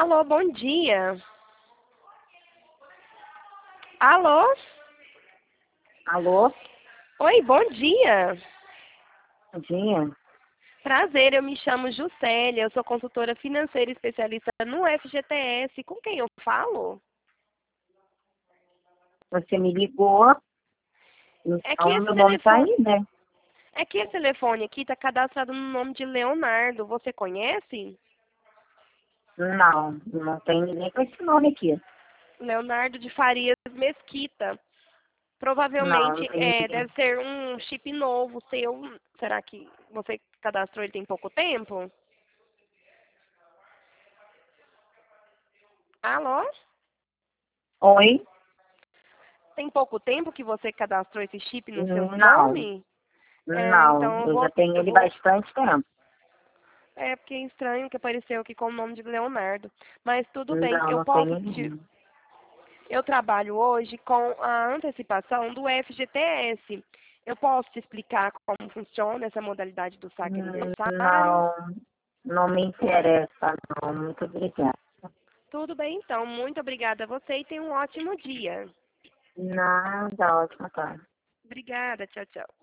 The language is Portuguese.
Alô, bom dia. Alô? Alô? Oi, bom dia. Bom dia. Prazer, eu me chamo Juscelia, eu sou consultora financeira especialista no FGTS. Com quem eu falo? Você me ligou, É que então esse meu nome tá telefone, aí, né? é que esse telefone aqui está cadastrado no nome de Leonardo. Você conhece? Não tem ninguém com esse nome aqui. Leonardo de Farias Mesquita. Não Provavelmente tem ninguém. deve ser um chip novo seu. Será que você cadastrou ele tem pouco tempo? Alô? Oi? Tem pouco tempo que você cadastrou esse chip no seu Não, nome? não. Então Eu já tenho eu ele vou. bastante tempo. É porque é estranho que apareceu aqui com o nome de Leonardo. Mas tudo bem, Não, eu não posso tenho te. nenhum. Eu trabalho hoje com a antecipação do FGTS. Eu posso te explicar como funciona essa modalidade do saque aniversário? Não, não me interessa, não. Muito obrigada. Tudo bem, então. Muito obrigada a você e tenha um ótimo dia. Nada, ótima tarde. Obrigada, tchau, tchau.